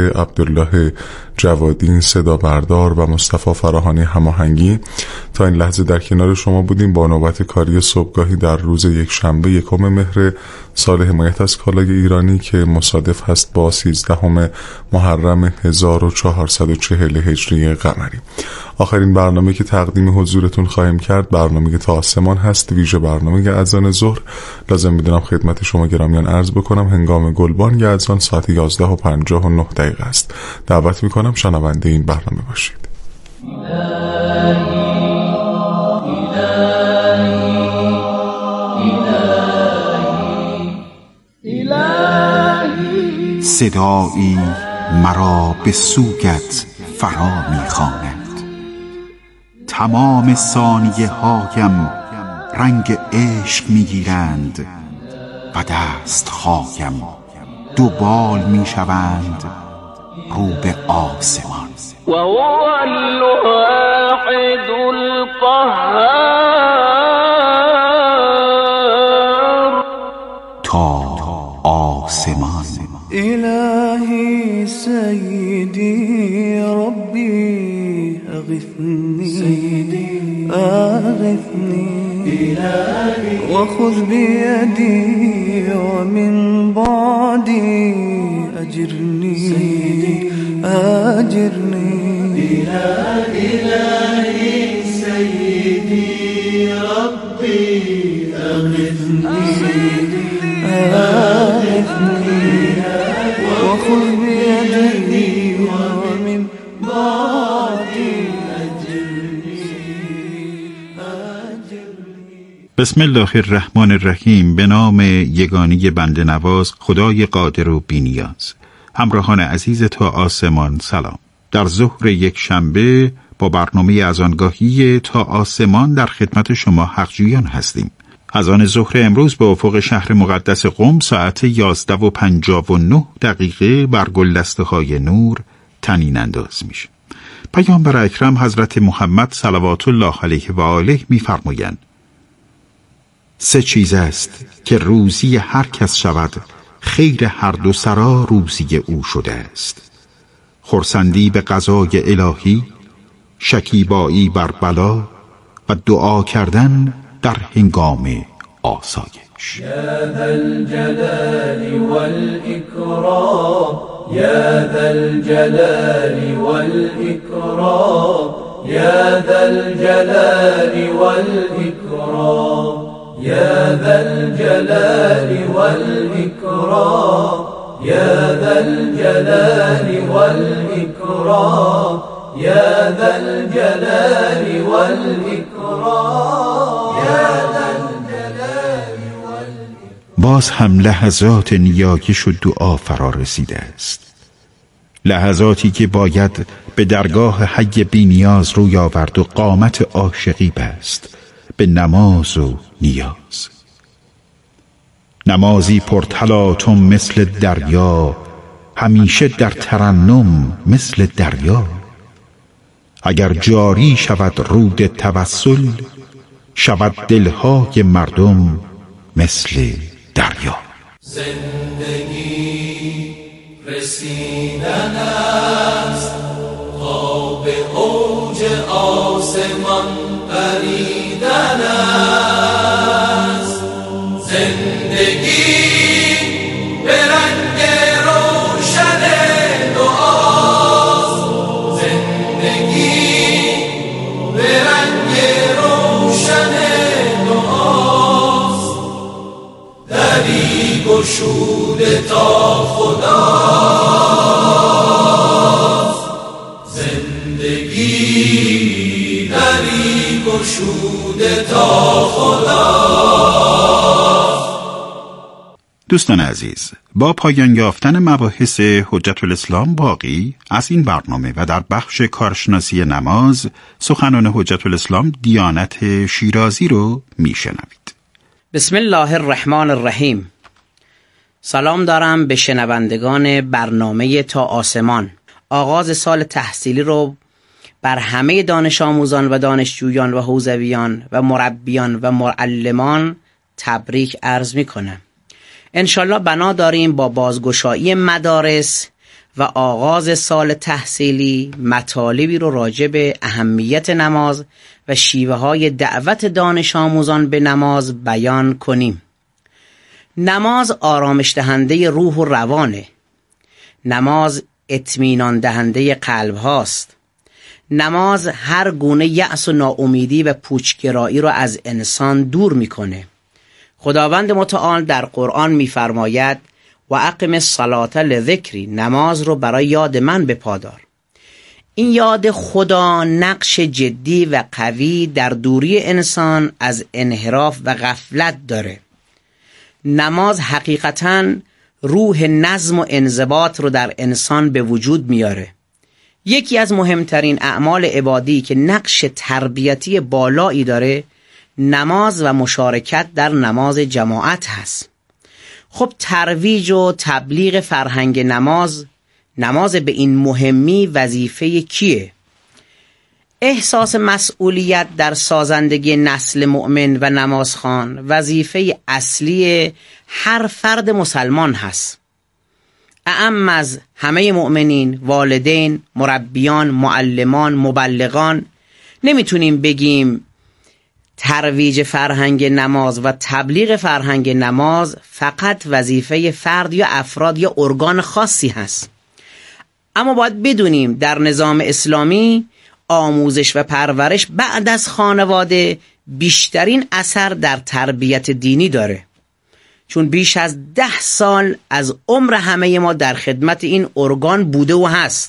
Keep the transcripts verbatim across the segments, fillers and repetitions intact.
عبدالله جوادی صدا بردار و مصطفی فراهانی هماهنگی. تا این لحظه در کنار شما بودیم با نوبت کاری صبحگاهی در روز یک شنبه یکم مهر سال حمایت از کالای ایرانی که مصادف هست با سیزدهم محرم هزار و چهارصد و چهل هجری قمری. آخرین برنامه که تقدیم حضورتون خواهیم کرد برنامه تا آسمان هست، ویژه برنامه اذان ظهر. لازم میدونم خدمت شما گرامیان عرض بکنم هنگام گلبانگ اذان ساعت یازده و پنجاه و نه دقیقه است. دعوت میکنم شنونده این برنامه باشید. صدایی مرا به سوگت فرا میخواند، تمام ثانیه هایم رنگ عشق میگیرند و دست هایم دو بال میشوند رو به آسمان. و هو الواحد القهار. تا آسمان. الهی سیدی ربی اغثنی سیدی اغثنی و خذ بیدی و من بعدی اجرنی سیدی اجرنی. الهی سیدی ربی اغثنی اغثنی وخذ بيدي ومن بعدي أجرني أجرني. بسم الله الرحمن الرحیم. به نام یگانه بنده نواز خدای قادر و بی‌نیاز. همراهان عزیز تا آسمان سلام. در ظهر یک شنبه با برنامه اذانگاهی تا آسمان در خدمت شما حقجویان هستیم. اذان ظهر امروز به افق شهر مقدس قم ساعت یازده و پنجاه و نه دقیقه بر گلدسته های نور طنین انداز میشه. پیامبر اکرم حضرت محمد صلوات الله علیه و آله میفرمایند سه چیز است که روزی هر کس شود خیر هر دو سرا روزی او شده است: خرسندی به قضای الهی، شکیبایی بر بلا و دعا کردن در هنگام آسایش. یا ذا الجلال والإکرام، یا ذا الجلال والإکرام، یا ذا الجلال والإکرام، یا ذا الجلال والإکرام، یا ذا الجلال والإکرام، یا ذا الجلال والإکرام. باز هم لحظات نیایش و دعا فرا رسیده است، لحظاتی که باید به درگاه حی بی نیاز روی آورد و قامت عاشقی بست به نماز و نیاز. نمازی پرتلاطم مثل دریا، همیشه در ترنم مثل دریا. اگر جاری شود رود توسل، شود دلهای مردم مثل دریا. زندگی رسیدن است تا به اوج آسمان پریدن است. زندگی به رنگ روشن دعاست. زندگی به رنگ روشن دعاست. دری گشوده تا خداست. زندگی دری گشوده تا خداست. دوستان عزیز، با پایان یافتن مباحث حجت الاسلام باقی از این برنامه و در بخش کارشناسی نماز سخنان حجت الاسلام دیانت شیرازی رو میشنوید. بسم الله الرحمن الرحیم. سلام دارم به شنوندگان برنامه تا آسمان. آغاز سال تحصیلی رو بر همه دانش آموزان و دانشجویان و حوزویان و مربیان و معلمان تبریک عرض می کنم. انشالله بنا داریم با بازگشایی مدارس و آغاز سال تحصیلی مطالبی رو راجع به اهمیت نماز و شیوه های دعوت دانش آموزان به نماز بیان کنیم. نماز آرامش دهنده روح و روانه. نماز اطمینان دهنده قلب هاست. نماز هر گونه یأس و ناامیدی و پوچگرایی رو از انسان دور میکنه. خداوند متعال در قرآن میفرماید و اقم الصلاة لذکری، نماز رو برای یاد من بپادار. این یاد خدا نقش جدی و قوی در دوری انسان از انحراف و غفلت داره. نماز حقیقتاً روح نظم و انضباط رو در انسان به وجود میاره. یکی از مهمترین اعمال عبادی که نقش تربیتی بالایی داره نماز و مشارکت در نماز جماعت هست. خب ترویج و تبلیغ فرهنگ نماز نماز به این مهمی وظیفه کیه؟ احساس مسئولیت در سازندگی نسل مؤمن و نمازخوان وظیفه اصلی هر فرد مسلمان هست. اعم از همه مؤمنین، والدین، مربیان، معلمان، مبلغان. نمیتونیم بگیم ترویج فرهنگ نماز و تبلیغ فرهنگ نماز فقط وظیفه فرد یا افراد یا ارگان خاصی هست. اما باید بدونیم در نظام اسلامی آموزش و پرورش بعد از خانواده بیشترین اثر در تربیت دینی داره، چون بیش از ده سال از عمر همه ما در خدمت این ارگان بوده و هست.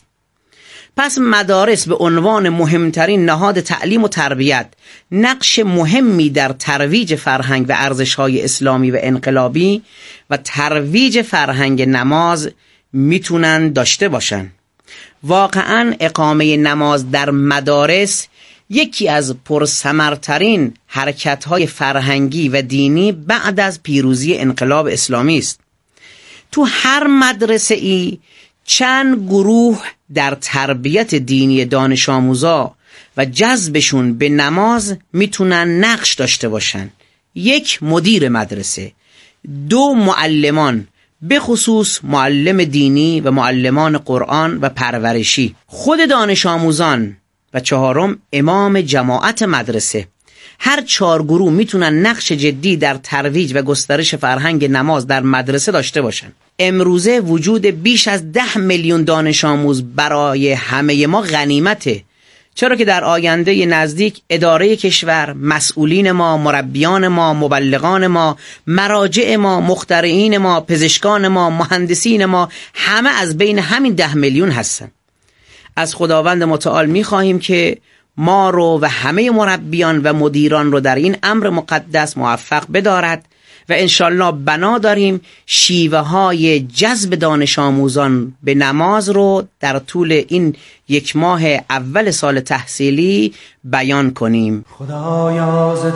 پس مدارس به عنوان مهمترین نهاد تعلیم و تربیت نقش مهمی در ترویج فرهنگ و ارزش‌های اسلامی و انقلابی و ترویج فرهنگ نماز میتونن داشته باشن. واقعاً اقامه نماز در مدارس یکی از پرثمرترین حرکت‌های فرهنگی و دینی بعد از پیروزی انقلاب اسلامی است. تو هر مدرسه ای چند گروه در تربیت دینی دانش آموزا و جذبشون به نماز میتونن نقش داشته باشن. یک، مدیر مدرسه. دو، معلمان، به خصوص معلم دینی و معلمان قرآن و پرورشی. خود دانش آموزان. و چهارم، امام جماعت مدرسه. هر چهار گروه میتونن نقش جدی در ترویج و گسترش فرهنگ نماز در مدرسه داشته باشن. امروزه وجود بیش از ده میلیون دانش آموز برای همه ما غنیمته، چرا که در آینده نزدیک اداره کشور، مسئولین ما، مربیان ما، مبلغان ما، مراجع ما، مخترعین ما، پزشکان ما، مهندسین ما همه از بین همین ده میلیون هستن. از خداوند متعال می‌خواهیم که ما رو و همه مربیان و مدیران رو در این امر مقدس موفق بدارد و انشالله بنا داریم شیوه های جذب دانش آموزان به نماز رو در طول این یک ماه اول سال تحصیلی بیان کنیم. خدایا ز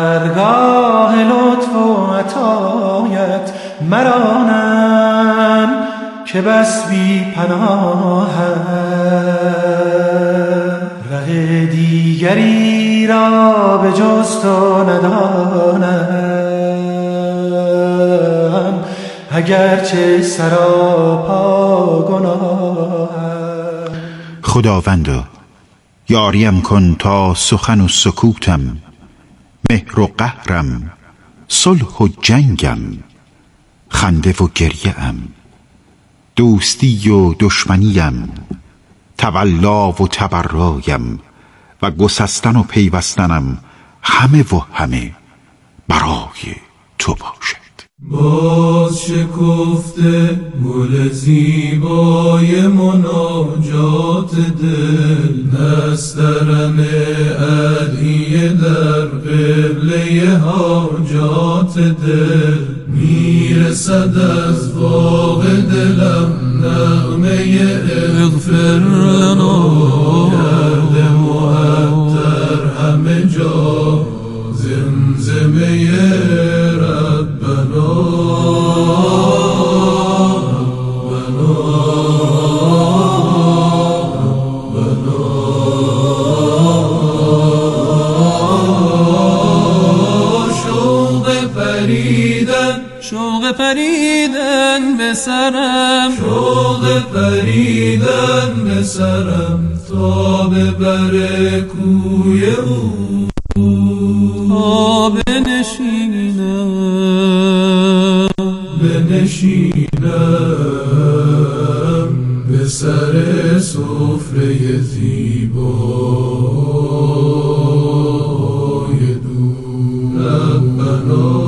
درگاه لطف و عطایت مرانم که بس بی پناهم، ره دیگری را به جز تو ندانم، اگرچه سراپا گناهم. خداوندا یاریم کن تا سخن و سکوتم، مهر و قهرم، صلح و جنگم، خنده و گریه‌ام، دوستی و دشمنیم، تولا و تبرایم و گسستن و پیوستنم همه و همه برای تو باشد. باز شکفته گل زیبای مناجات دل، نسترن ادعیه در قبله حاجات دل، میرسد از باغ دلم نغمه اغفرنا، گرد معطر همه جا زمزمه ربنا. شوق پریدن به سرم، شوق پریدن بند سرم تا ببره کوی او تا بنشینم بنشینم به سر سفره زیبای دو ربنا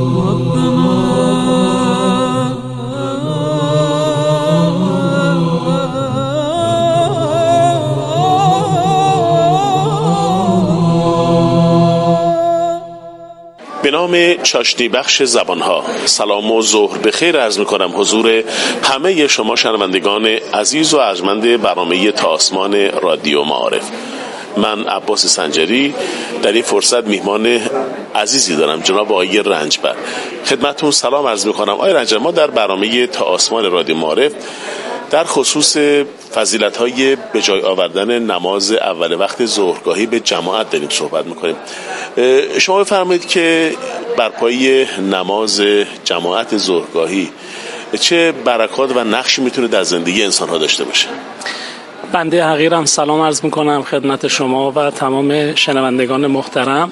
به نام چاشنی بخش زبانها سلام و ظهر بخیر عرض میکنم حضور همه شما شنوندگان عزیز و ارجمند برنامه تا آسمان رادیو معارف. من عباس سنجری در این فرصت میهمان عزیزی دارم، جناب آقای رنجبر. خدمتتون سلام عرض میکنم. آقای رنجبر، ما در برنامه تا آسمان رادیو معارف در خصوص فضیلت‌های به جای آوردن نماز اول وقت ظهرگاهی به جماعت داریم صحبت می‌کنیم. شما بفرمایید که بر پای نماز جماعت ظهرگاهی چه برکات و نقشی میتونه در زندگی انسان‌ها داشته باشه؟ بنده حقیرم سلام عرض می‌کنم خدمت شما و تمام شنوندگان محترم.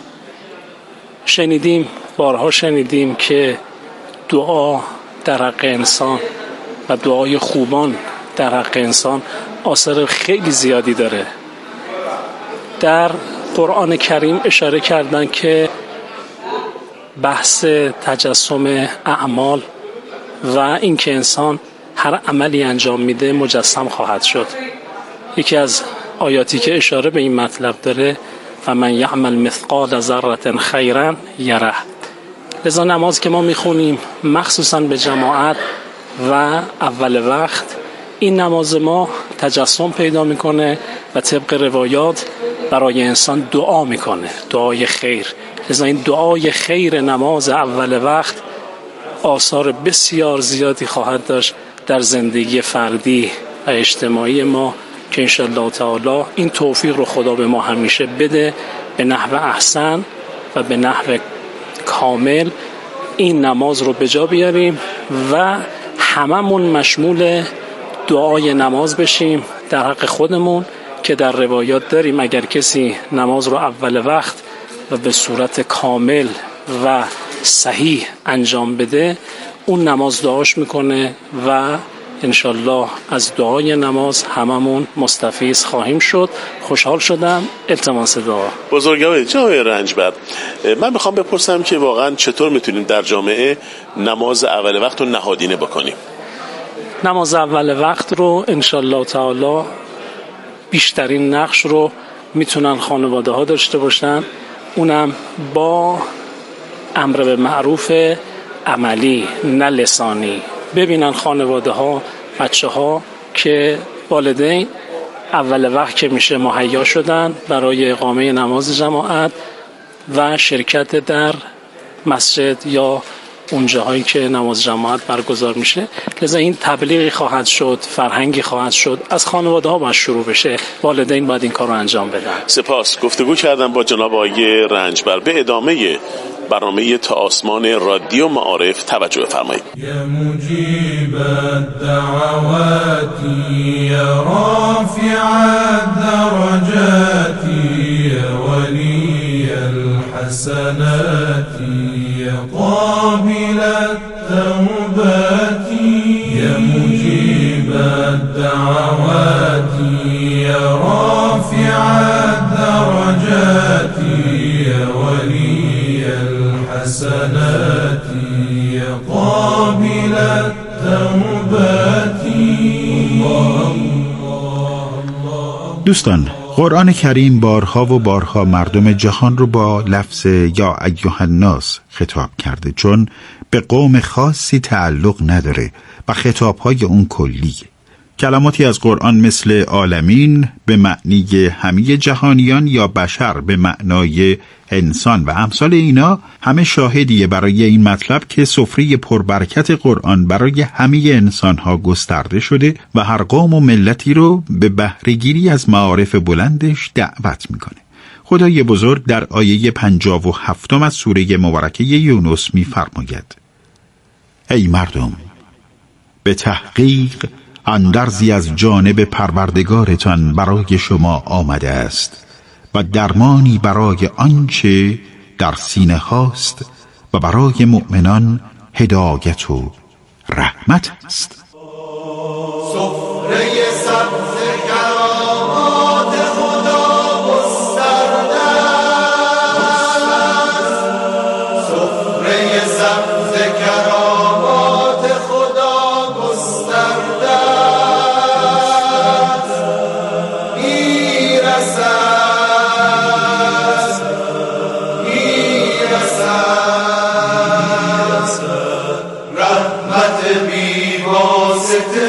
شنیدیم، بارها شنیدیم که دعا در حق انسان و دعای خوبان در حق انسان آثار خیلی زیادی داره. در قرآن کریم اشاره کردن که بحث تجسم اعمال و اینکه انسان هر عملی انجام میده مجسم خواهد شد. یکی از آیاتی که اشاره به این مطلب داره و من یعمل مثقال ذره خیرا یره. لذا نماز که ما میخونیم مخصوصا به جماعت و اول وقت، این نماز ما تجسم پیدا میکنه و طبق روایات برای انسان دعا میکنه، دعای خیر. لذا این دعای خیر نماز اول وقت آثار بسیار زیادی خواهد داشت در زندگی فردی و اجتماعی ما که انشاءالله تعالی این توفیق رو خدا به ما همیشه بده به نحو احسن و به نحو کامل این نماز رو به جا بیاریم و هممون مشمول دعای نماز بشیم در حق خودمون که در روایات داریم اگر کسی نماز رو اول وقت و به صورت کامل و صحیح انجام بده، اون نماز دعاش میکنه و انشالله از دعای نماز هممون مستفیض خواهیم شد. خوشحال شدم. التماس دعا. بزرگوار جای رنجبر، من میخوام بپرسم که واقعا چطور میتونیم در جامعه نماز اول وقت رو نهادینه بکنیم؟ نماز اول وقت رو انشالله تعالی بیشترین نقش رو میتونن خانواده ها داشته باشن، اونم با امر به معروف عملی نه لسانی. ببینن خانواده ها، بچه ها که والدین اول وقت که میشه مهیا شدن برای اقامه نماز جماعت و شرکت در مسجد یا اون جاهایی که نماز جماعت برگزار میشه. لذا این تبلیغی خواهد شد، فرهنگی خواهد شد، از خانواده ها باید شروع بشه. والدین باید این کار رو انجام بدن. سپاس. گفتگو کردم با جناب آقای رنجبر. به ادامه برنامه تا آسمان رادیو معارف توجه فرمایید. یا مجیب الدعوات یا رافع الدرجات یا ولی الحسنات یا قابل التوبات یا مجیب الدعوات یا رافع الدرجات یا ولی الحسنات یا قابل التوبات. دوستان، قرآن کریم بارها و بارها مردم جهان رو با لفظ یا ایها الناس خطاب کرده، چون به قوم خاصی تعلق نداره و خطابهای اون کلیه. کلماتی از قرآن مثل عالمین به معنی همه جهانیان یا بشر به معنای انسان و امثال اینا همه شاهدیه برای این مطلب که سفره پربرکت قرآن برای همه انسانها گسترده شده و هر قوم و ملتی رو به بهره‌گیری از معارف بلندش دعوت میکنه. خدای بزرگ در آیه پنجاه و هفتم از سوره مبارکه یونس میفرماید: ای مردم، به تحقیق اندرزی از جانب پروردگارتان برای شما آمده است و درمانی برای آنچه در سینه هاست و برای مؤمنان هدایت و رحمت است. سفره سبز کرامات خدا گسترده است، سفره سبز کرامات خدا گسترده است، میرسد میرسد رحمت بی واسطه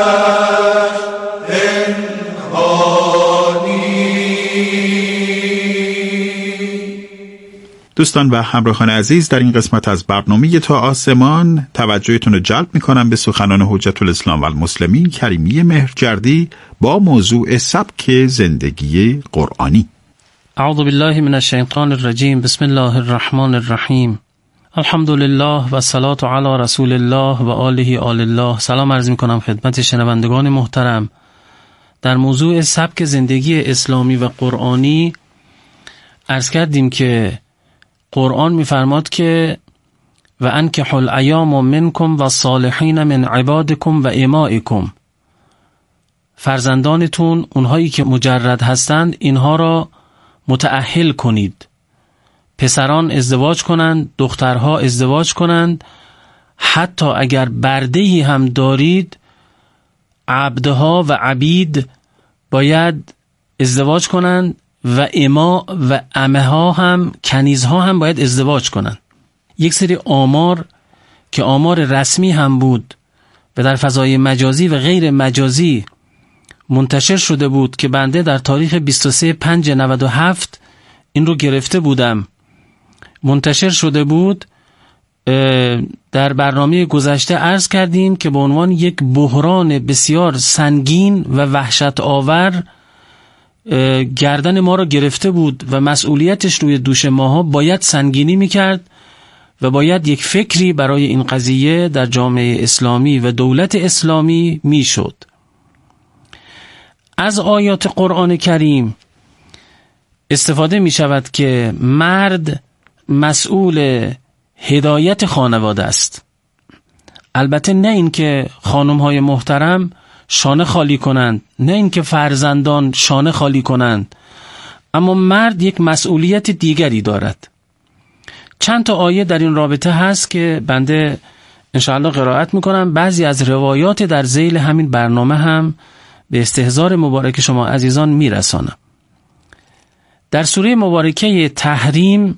دوستان و همراهان عزیز، در این قسمت از برنامه تا آسمان توجهتون رو جلب میکنم به سخنان حجت الاسلام و المسلمین کریمی مهرجردی با موضوع سبک زندگی قرآنی. اعوذ بالله من الشیطان الرجیم. بسم الله الرحمن الرحیم. الحمد لله و صلات علی رسول الله و آله آل الله. سلام عرض میکنم خدمت شنوندگان محترم. در موضوع سبک زندگی اسلامی و قرآنی عرض کردیم که قرآن میفرماد که و انکحوا الایام منکم و صالحین من عبادکم و امائکم، فرزندانتون اونهایی که مجرد هستند اینها را متأهل کنید، پسران ازدواج کنند، دخترها ازدواج کنند، حتی اگر برده‌ای هم دارید عبدها و عبید باید ازدواج کنند و اما و امه ها هم کنیزها هم باید ازدواج کنند. یک سری آمار که آمار رسمی هم بود و در فضای مجازی و غیر مجازی منتشر شده بود که بنده در تاریخ بیست و سه پنج نود و هفت این رو گرفته بودم، منتشر شده بود. در برنامه گذشته عرض کردیم که به عنوان یک بحران بسیار سنگین و وحشت آور گردن ما را گرفته بود و مسئولیتش روی دوش ماها باید سنگینی میکرد و باید یک فکری برای این قضیه در جامعه اسلامی و دولت اسلامی میشد. از آیات قرآن کریم استفاده می شود که مرد مسئول هدایت خانواده است. البته نه این که خانم های محترم شانه خالی کنند، نه این که فرزندان شانه خالی کنند، اما مرد یک مسئولیت دیگری دارد. چند تا آیه در این رابطه هست که بنده انشاءالله قرائت میکنم. بعضی از روایات در ذیل همین برنامه هم به استحضار مبارک شما عزیزان میرسانم. در سوره مبارکه تحریم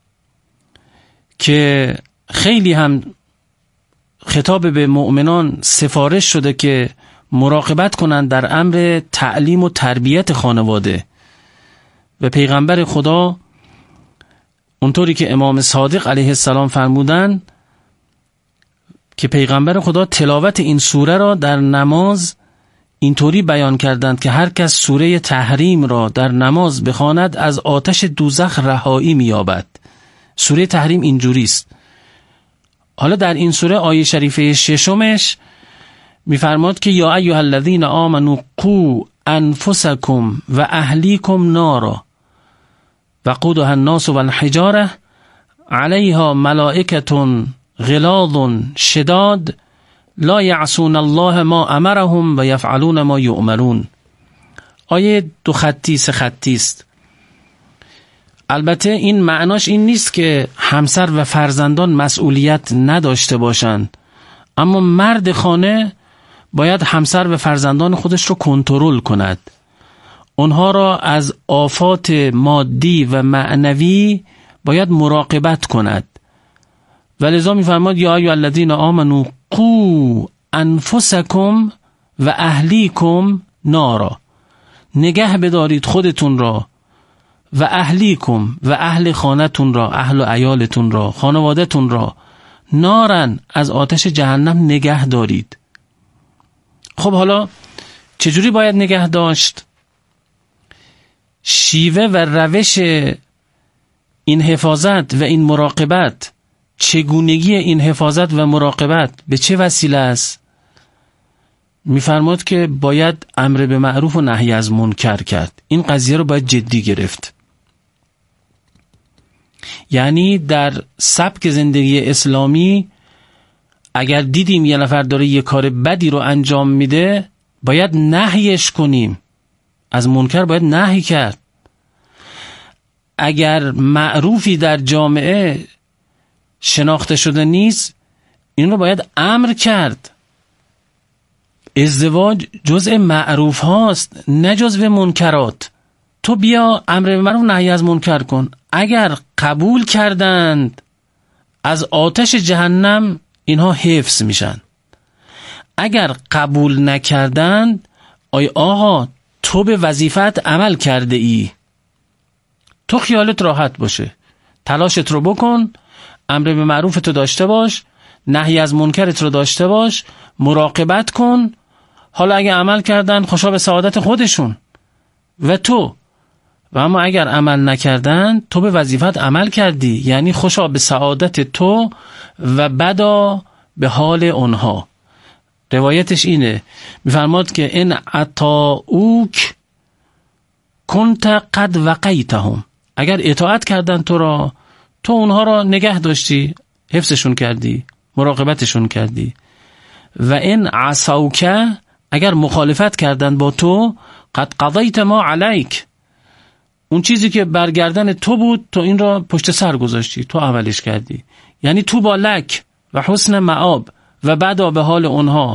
که خیلی هم خطاب به مؤمنان سفارش شده که مراقبت کنند در امر تعلیم و تربیت خانواده و پیغمبر خدا اونطوری که امام صادق علیه السلام فرمودن که پیغمبر خدا تلاوت این سوره را در نماز اینطوری بیان کردند که هر کس سوره تحریم را در نماز بخواند از آتش دوزخ رهایی می‌یابد. سوره تحریم اینجوری است. حالا در این سوره آیه شریفه ششمش می‌فرماد که یا ایها الذین آمنوا قوا انفسکم و اهلیکم نارا وقودها الناس والحجاره علیها ملائکة غلاظ شداد لا یعصون الله ما امرهم و یفعلون ما یؤمرون. آیه دو خطی سه خطی است. البته این معناش این نیست که همسر و فرزندان مسئولیت نداشته باشند، اما مرد خانه باید همسر و فرزندان خودش رو کنترل کند، اونها را از آفات مادی و معنوی باید مراقبت کند. ولذا می‌فرماد یا ایها الذین آمنوا قوا انفسکم و اهلیکم نارا، نگه بدارید خودتون را و اهلیکم و اهل خانتون را، اهل و عیالتون را، خانوادتون را، نارن از آتش جهنم نگه دارید. خب حالا چجوری باید نگه داشت؟ شیوه و روش این حفاظت و این مراقبت، چگونگی این حفاظت و مراقبت به چه وسیله است؟ میفرماد که باید امر به معروف و نهی از منکر کرد. این قضیه رو باید جدی گرفت. یعنی در سبک زندگی اسلامی اگر دیدیم یه نفر داره یه کار بدی رو انجام میده، باید نهیش کنیم. از منکر باید نهی کرد. اگر معروفی در جامعه شناخته شده نیست، این رو باید امر کرد. ازدواج جزء معروف هاست، نه جزء منکرات. تو بیا امر به معروف نهی از منکر کن. اگر قبول کردند، از آتش جهنم اینها حفظ میشن. اگر قبول نکردند، آی آقا تو به وظیفت عمل کرده ای، تو خیالت راحت باشه، تلاشت رو بکن، امر به معروفت رو داشته باش، نهی از منکرت رو داشته باش، مراقبت کن. حالا اگه عمل کردن خوشا به سعادت خودشون و تو، و اما اگر عمل نکردن تو به وظیفت عمل کردی، یعنی خوشا به سعادت تو و بدا به حال اونها. روایتش اینه، میفرماد که ان اطاعوک کنت قد وقیتهم، اگر اطاعت کردن تو را، تو اونها را نگه داشتی، حفظشون کردی، مراقبتشون کردی. و ان عصوک، اگر مخالفت کردن با تو، قد قضیت ما علیک، اون چیزی که برگردن تو بود تو این را پشت سر گذاشتی، تو عملش کردی. یعنی تو با لک و حسن معاب و بعدا به حال اونها.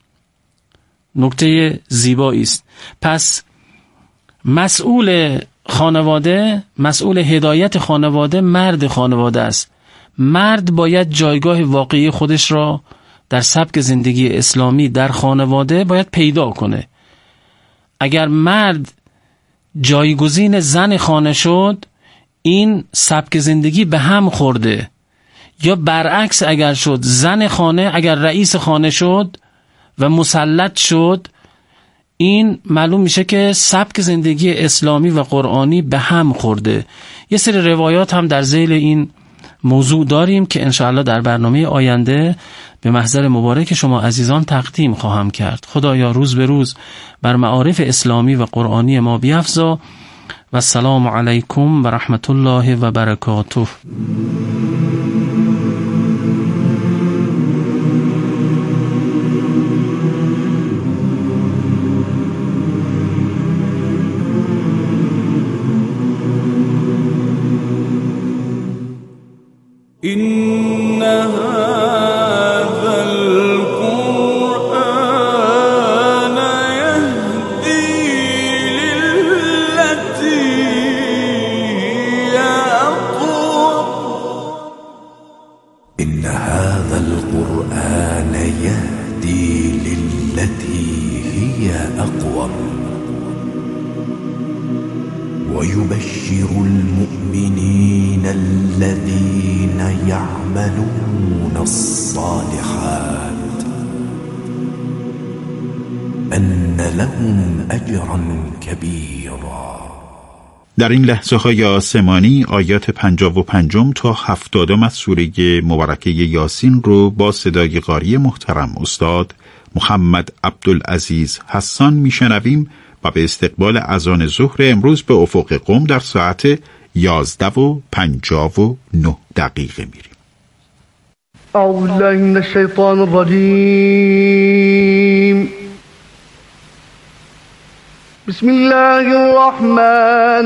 نکته زیبایی است. پس مسئول خانواده، مسئول هدایت خانواده مرد خانواده است. مرد باید جایگاه واقعی خودش را در سبک زندگی اسلامی در خانواده باید پیدا کنه. اگر مرد جایگزین زن خانه شد، این سبک زندگی به هم خورده. یا برعکس اگر شد، زن خانه اگر رئیس خانه شد و مسلط شد، این معلوم میشه که سبک زندگی اسلامی و قرآنی به هم خورده. یه سری روایات هم در ذیل این موضوع داریم که انشاءالله در برنامه آینده به محضر مبارک شما عزیزان تقدیم خواهم کرد. خدایا روز به روز بر معارف اسلامی و قرآنی ما بیفزا. و السلام علیکم و رحمت الله و برکاته. إن هذا القرآن يهدي للتي هي أقوم إن هذا القرآن يهدي للتي هي أقوم ويبشر المؤمنين الذين يعملون الصالحات أن لهم أجرا كبيرا. در این لحظه های آسمانی آیات پنجاه و پنجم تا هفتادم از سوره مبارکه یاسین رو با صدای قاری محترم استاد محمد عبدالعزیز حسان میشنویم و به استقبال اذان ظهر امروز به افق قم در ساعت یازده و پنجاه و نه دقیقه میریم. اعوذ بالله من الشیطان الرجیم. بسم الله الرحمن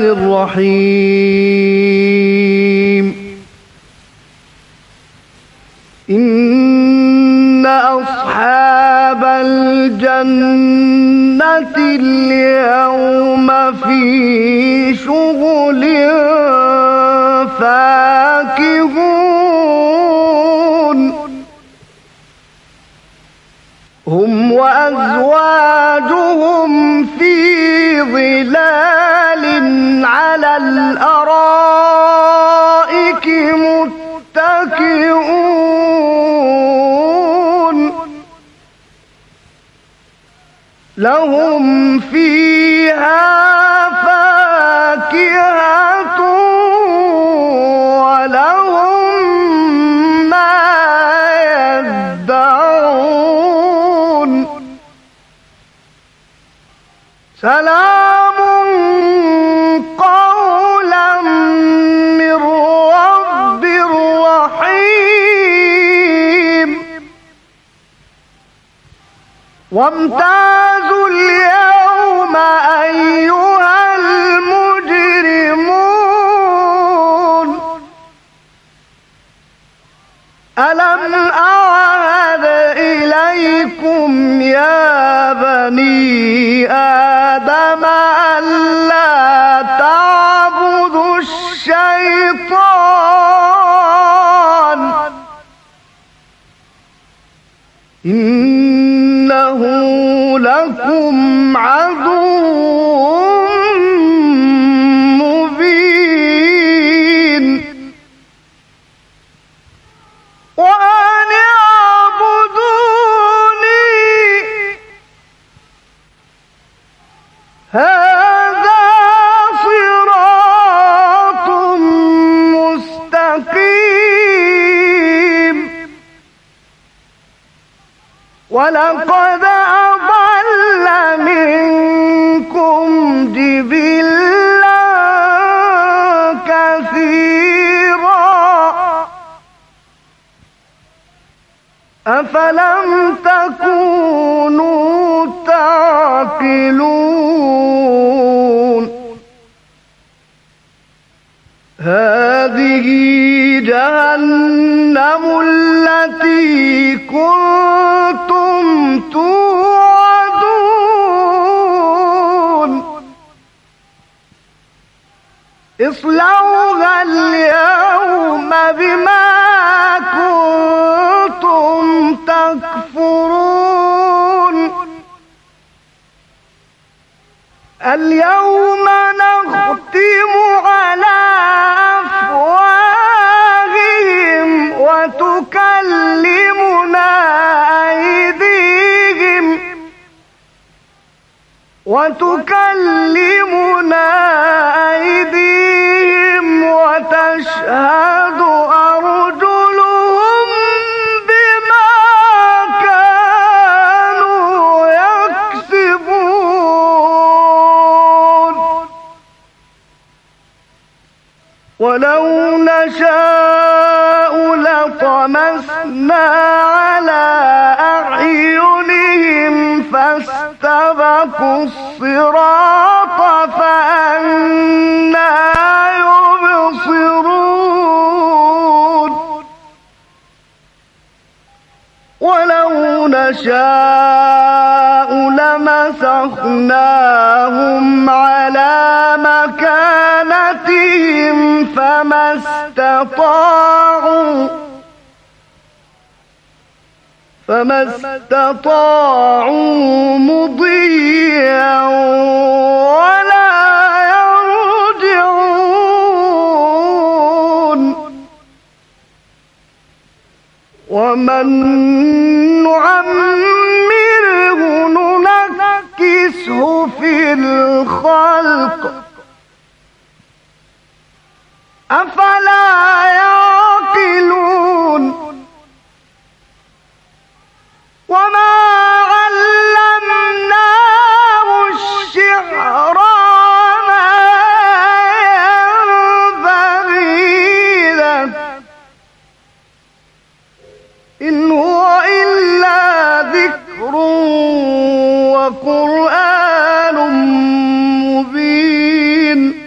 الرحیم. إن أصحاب الجنة اليوم في شغل فاكهون هم وأزواجهم في ظلال على الأرائك متكئون لهم فيها فاكهة ولهم ما يدعون وامتازوا اليوم أيها المجرمون ألم أعهد إليكم يا بني آدم ألا تعبدوا الشيطان إنه لكم عدو مبين وأن اعبدوني هذا صراط مستقيم ولقد أضل منكم جبلا كثيرا أفلم تكونوا تعقلون هذه جهنم التي كنتم توعدون اصلوها اليوم بما كنتم تكفرون اليوم نختم على أفواههم وتكلمنا أيديهم وتكلمنا أيديهم وتشهد أرجلهم بما كانوا يكسبون ولو نشاء لطمسنا على أعينهم فاستبقوا الصراط فأنى يبصرون ولو نشاء لمسخناهم على مكانتهم فما استطاعوا فما استطاعوا مضيا ولا يرجعون ومن نعمره ننكسه في الخلق أفلا يعقلون وما علمناه الشعر وما ينبغي له إن هو إلا ذكر وقرآن مبين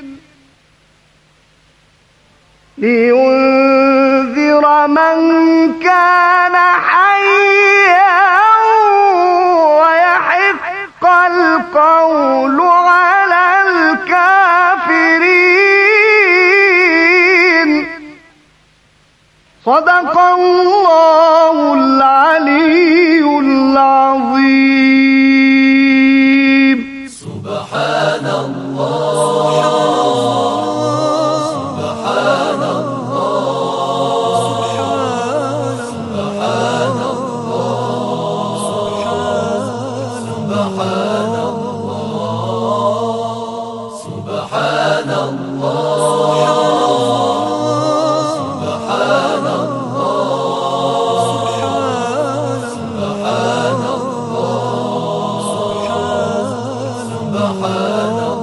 لينذر من كان حيا ويحق القول على الكافرين صدق الله العلي العظيم سبحان الله سبحان الله